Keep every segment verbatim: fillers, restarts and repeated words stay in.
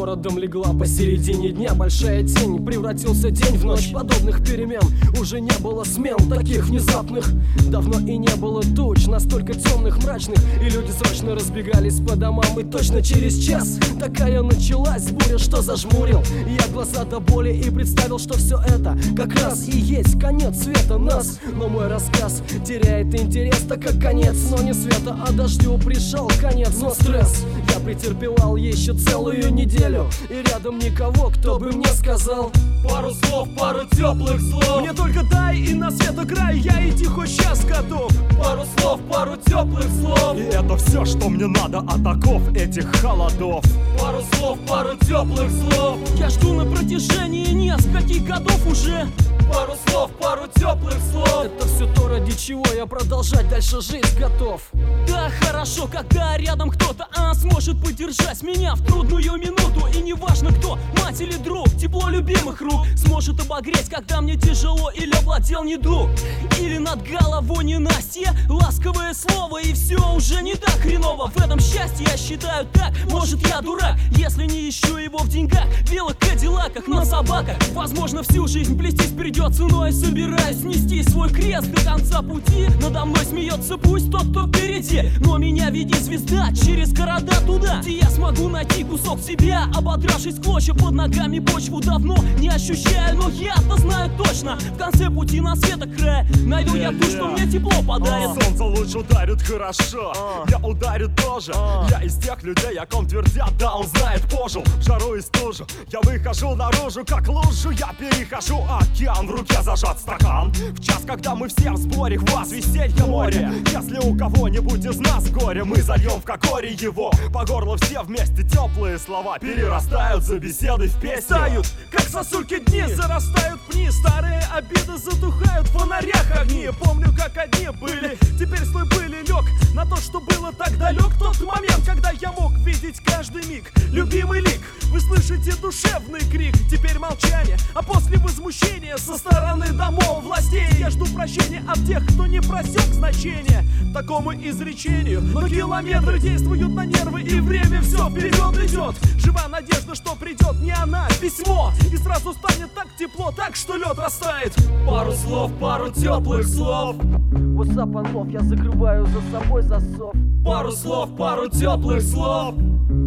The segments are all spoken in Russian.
городом легла посередине дня большая тень. Превратился день в ночь, подобных перемен уже не было смен таких внезапных. Давно и не было туч настолько темных, мрачных, и люди срочно разбегались по домам. И точно через час такая началась буря, что зажмурил я глаза до боли и представил, что все это как раз и есть конец света нас. Но мой рассказ теряет интерес, так как конец, но не света, а дождю пришел конец. Но стресс я претерпевал еще целую неделю, и рядом никого, кто бы мне сказал пару слов, пару теплых слов. Мне только дай и на свет играй, я идти хоть сейчас готов. Пару слов, пару теплых слов. И это все, что мне надо от оков этих холодов. Пару слов, пару теплых слов. Я жду на протяжении нескольких годов уже. Пару слов, пару теплых слов. Это все то, ради чего я продолжать дальше жить готов. Да, хорошо, когда рядом кто-то а, сможет поддержать меня в трудную минуту. И не важно кто, мать или друг, тепло любимых рук сможет обогреть, когда мне тяжело или овладел недуг. Или над головой ненастье, ласковое слово, и все уже не так хреново. В этом счастье я считаю так, может я дурак, если не ищу его в деньгах, белых кадиллаках, на собаках. Возможно всю жизнь плестись придется, но я собираюсь нести свой крест до конца пути. Надо мной смеется пусть тот, кто впереди, но меня веди звезда через города туда, где я смогу найти кусок себя, ободравшись в клочья под ногами почву давно не ощущаю, но я-то знаю точно, в конце пути на светокрая найду я ту, что мне тепло подарит. Солнце луч ударит хорошо, я ударю тоже. Я из тех людей, о ком твердят, да он знает, пожил в жару и стужу. Я выхожу наружу, как лужу, я перехожу океан, в руке зажат стакан. В час, когда мы все в сборе, в вас веселье море. Если у кого-нибудь из нас горе, мы зальем в кокоре его. По горло все вместе теплые слова перерастают за беседой в песню. Тают, как сосульки дни, зарастают пни. Старые обиды затухают в фонарях огни. Помню, как одни были, теперь слой пыли лег на то, что было так далек. Тот момент, когда я мог видеть каждый миг любимый лик. Вы слышите душевный крик, теперь молчание, а после возмущения со стороны домов властей. Я жду прощения от тех, кто не просек значения такому изречению. Но километры действуют на нервы, и время все вперед идет. Жива надежда, что придет не она, письмо, и сразу станет так тепло, так что лед растает. Пару слов, пару теплых слов. What's up, unlove, я закрываю за собой засов. Пару слов, пару теплых слов.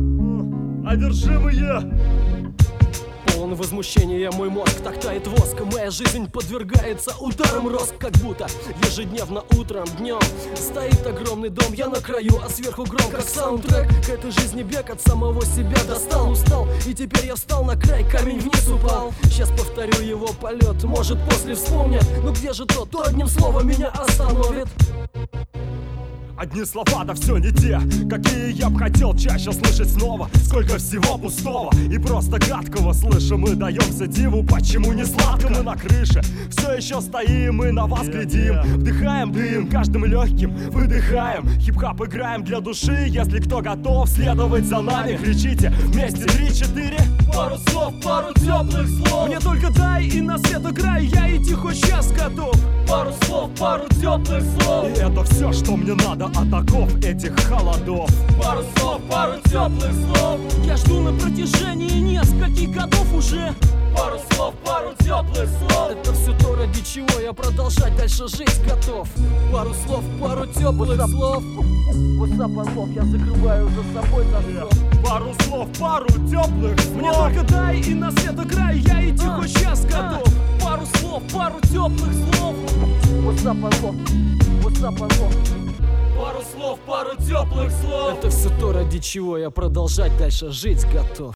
Одержимые. Полон возмущения мой мозг, так тает воск. Моя жизнь подвергается ударам роз, как будто ежедневно утром, днем стоит огромный дом, я на краю, а сверху гром, как саундтрек к этой жизни бег от самого себя. Достал, устал, и теперь я встал на край, камень вниз упал. Сейчас повторю его полет, может после вспомнят. Но где же тот, кто одним словом меня остановит? Одни слова, да все не те, какие я б хотел чаще слышать снова. Сколько всего пустого и просто гадкого слышим. Мы даемся диву, почему не сладко. Мы на крыше, все еще стоим и на вас глядим. Вдыхаем дым каждым легким, выдыхаем. Хип-хап играем для души, если кто готов следовать за нами, кричите вместе три-четыре. Пару слов, пару теплых слов. Мне только дай и на свет играй, я идти хоть сейчас готов. Пару слов, пару теплых слов. И это все, что мне надо от оков этих холодов. Пару слов, пару теплых слов. Я жду на протяжении нескольких годов уже. Пару слов, пару теплых слов. Это все то, ради чего я продолжать дальше жить готов. Пару слов, пару теплых слов. What's up, unlove, я закрываю за собой засов. Пару слов, пару теплых слов. Мне только дай и на свет играй, я идти хоть сейчас готов. Пару слов, пару теплых слов. What's up, unlove, what's up, unlove. Пару слов, пару теплых слов. Это все то, ради чего я продолжать дальше жить готов.